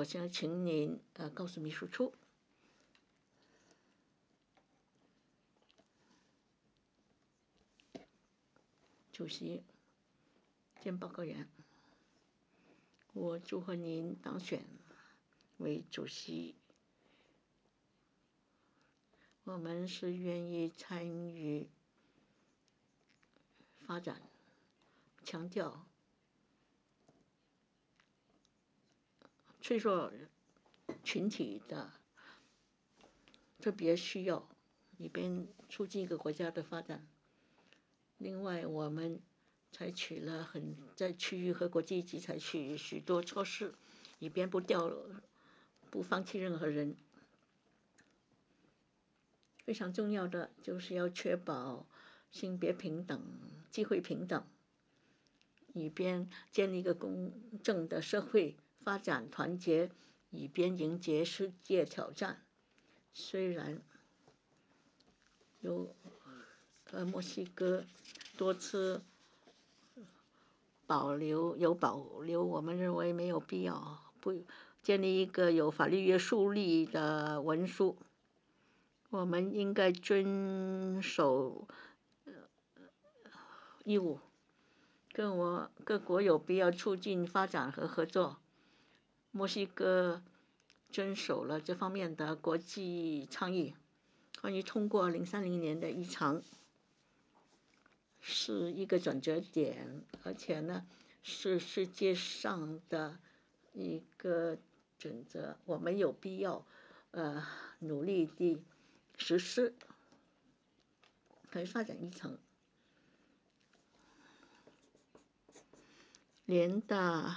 我现在请您告诉秘书处。主席兼报告员，我祝贺您当选为主席。我们是愿意参与发展，强调脆弱群体的特别需要，以便促进一个国家的发展。另外，我们采取了在区域和国际级采取许多措施，以便不放弃任何人。非常重要的就是要确保性别平等、机会平等，以便建立一个公正的社会，发展团结，以便迎接世界挑战。虽然墨西哥多次保留，我们认为没有必要建立一个有法律约束力的文书。我们应该遵守义务，各国有必要促进发展和合作。墨西哥遵守了这方面的国际倡议，关于通过2030年的议程，是一个转折点，而且呢是世界上的一个准则。我们有必要努力地实施和发展议程。联大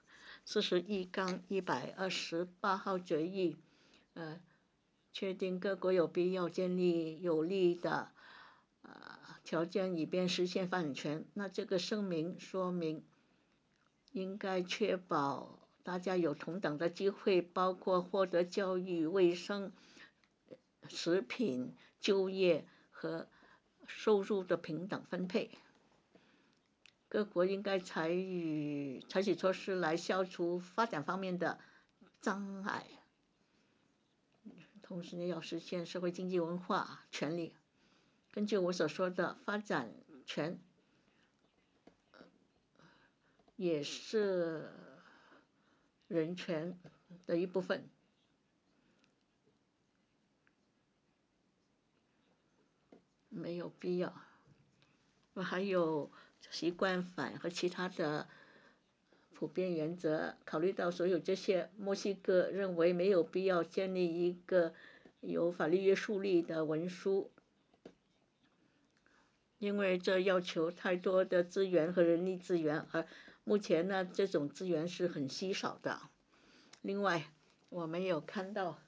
41-128号决议，确定各国有必要建立有利的条件，以便实现发展权。那这个声明说明，应该确保大家有同等的机会，包括获得教育、卫生、食品、就业和收入的平等分配。各国应该采取措施来消除发展方面的障碍，同时呢要实现社会、经济、文化权利。根据我所说的，发展权也是人权的一部分。没有必要。还有习惯法和其他的普遍原则，考虑到所有这些，墨西哥认为没有必要建立一个有法律约束力的文书，因为这要求太多的资源和人力资源，而目前呢这种资源是很稀少的。另外，我们有看到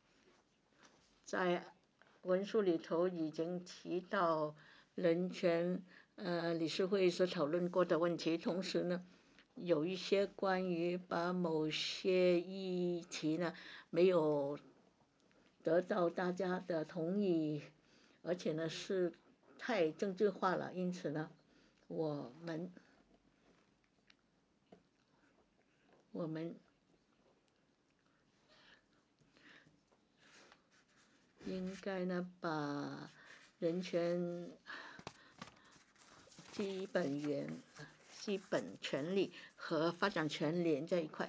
在文书里头已经提到人权理事会所讨论过的问题，同时呢有一些关于把某些议题呢没有得到大家的同意，而且呢是太政治化了，因此呢我们应该呢把人权基本权利和发展权连在一块。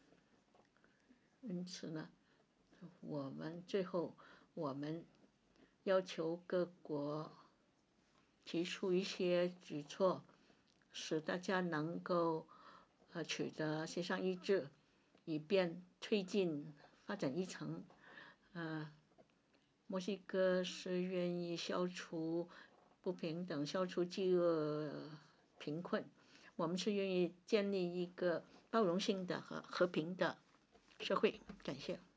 因此呢最后我们要求各国提出一些举措，使大家能够取得协商一致，以便推进发展议程。墨西哥是愿意消除不平等、消除饥饿、贫困。我们是愿意建立一个包容性的和和平的社会。感谢。